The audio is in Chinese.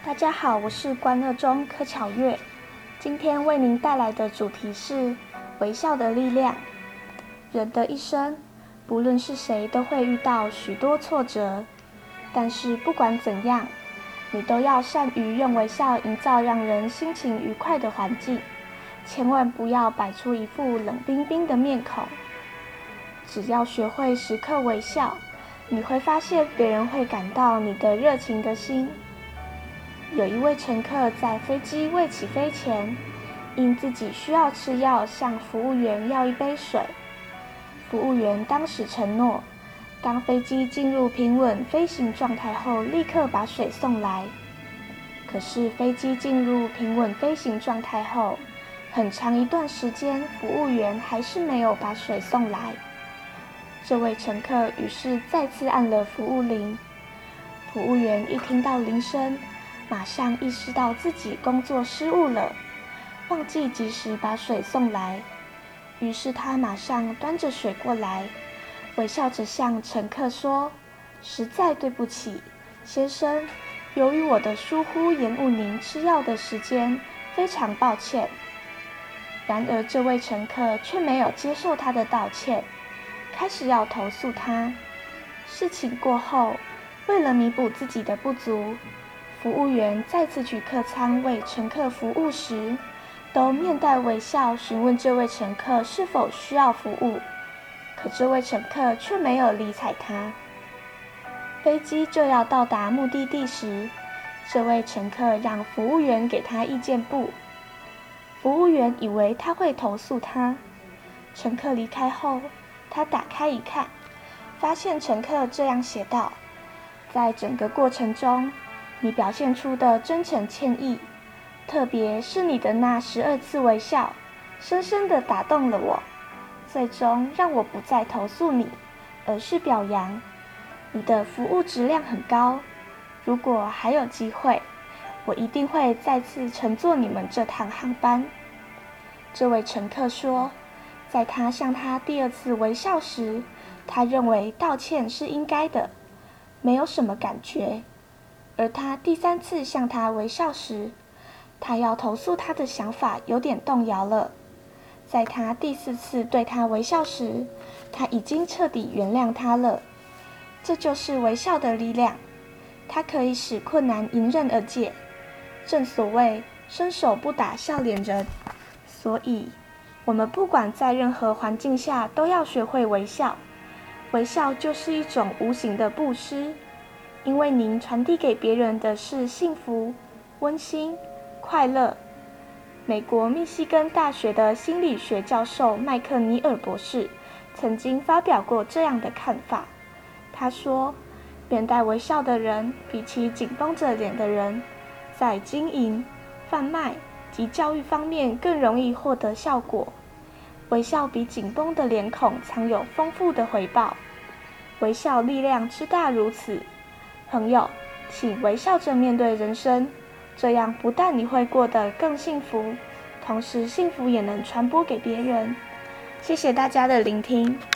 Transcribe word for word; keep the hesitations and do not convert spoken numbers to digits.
大家好，我是关二中柯巧月，今天为您带来的主题是微笑的力量。人的一生，不论是谁都会遇到许多挫折，但是不管怎样，你都要善于用微笑营造让人心情愉快的环境，千万不要摆出一副冷冰冰的面孔。只要学会时刻微笑，你会发现别人会感到你的热情的心。有一位乘客在飞机未起飞前，因自己需要吃药，向服务员要一杯水。服务员当时承诺，当飞机进入平稳飞行状态后，立刻把水送来。可是飞机进入平稳飞行状态后，很长一段时间，服务员还是没有把水送来。这位乘客于是再次按了服务铃。服务员一听到铃声，马上意识到自己工作失误了，忘记及时把水送来。于是他马上端着水过来，微笑着向乘客说：“实在对不起，先生，由于我的疏忽延误您吃药的时间，非常抱歉。”然而这位乘客却没有接受他的道歉，开始要投诉他。事情过后，为了弥补自己的不足，服务员再次去客舱为乘客服务时，都面带微笑询问这位乘客是否需要服务，可这位乘客却没有理睬他。飞机就要到达目的地时，这位乘客让服务员给他意见簿。服务员以为他会投诉他。乘客离开后，他打开一看，发现乘客这样写道：“在整个过程中，你表现出的真诚歉意，特别是你的那十二次微笑，深深地打动了我，最终让我不再投诉你，而是表扬你的服务质量很高。如果还有机会，我一定会再次乘坐你们这趟航班。”这位乘客说，在他向他第二次微笑时，他认为道歉是应该的，没有什么感觉。而他第三次向他微笑时，他要投诉他的想法有点动摇了。在他第四次对他微笑时，他已经彻底原谅他了。这就是微笑的力量，它可以使困难迎刃而解。正所谓伸手不打笑脸人，所以我们不管在任何环境下都要学会微笑。微笑就是一种无形的布施，因为您传递给别人的是幸福、温馨、快乐。美国密西根大学的心理学教授麦克尼尔博士曾经发表过这样的看法。他说，面带微笑的人，比起紧绷着脸的人，在经营、贩卖及教育方面更容易获得效果。微笑比紧绷的脸孔藏有丰富的回报。微笑力量之大如此，朋友，请微笑着面对人生，这样不但你会过得更幸福，同时幸福也能传播给别人。谢谢大家的聆听。